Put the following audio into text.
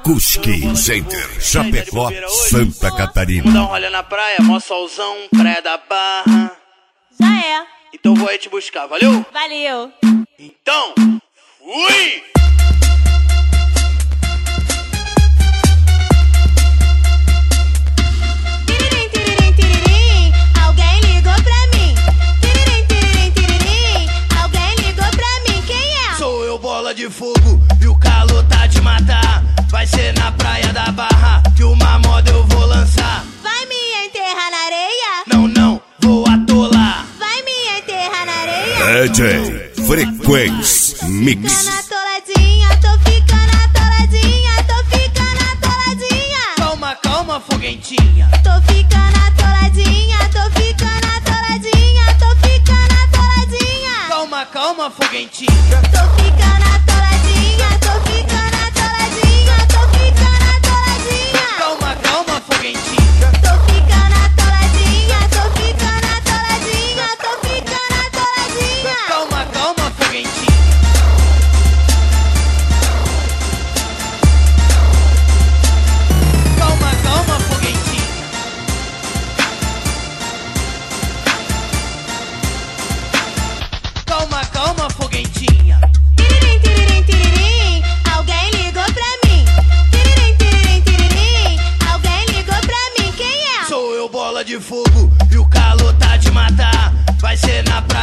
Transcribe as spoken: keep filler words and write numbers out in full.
Akuski Center, Chapecó, Santa Catarina. Vamos dar um rolê na praia, mó solzão, praia da Barra. Já é. Então vou aí te buscar, valeu? Valeu. Então, fui! Tiririm, tiririm, tiririm, alguém ligou pra mim. Tiririm, tiririm, tiririm, alguém ligou pra mim. Quem é? Sou eu, bola de fogo, e o calor tá de matar. Vai ser na praia da Barra que uma moda eu vou lançar. Vai me enterrar na areia? Não, não, vou atolar. Vai me enterrar na areia? D J Frequência Mix. Ficando atoladinha, tô ficando atoladinha, tô ficando atoladinha. Calma, calma, foguentinha. Tô ficando atoladinha, tô ficando atoladinha, tô ficando atoladinha. Calma, calma, foguentinha. Tô ficando atoladinha, tô ficando atoladinha, tô ficando atoladinha. Calma, calma, foguentinha. Tô ficando atoladinha, tô ficando atoladinha, tô ficando atoladinha. Calma, calma, foguentinha. Calma, calma, foguentinha. Calma, calma, foguentinha. Tiririm, tiririm, tiririm, alguém ligou pra mim. Tiririm, tiririm, tiririm, alguém ligou pra mim. Quem é? Sou eu, bola de fogo, e o calor tá de matar. Vai ser na praia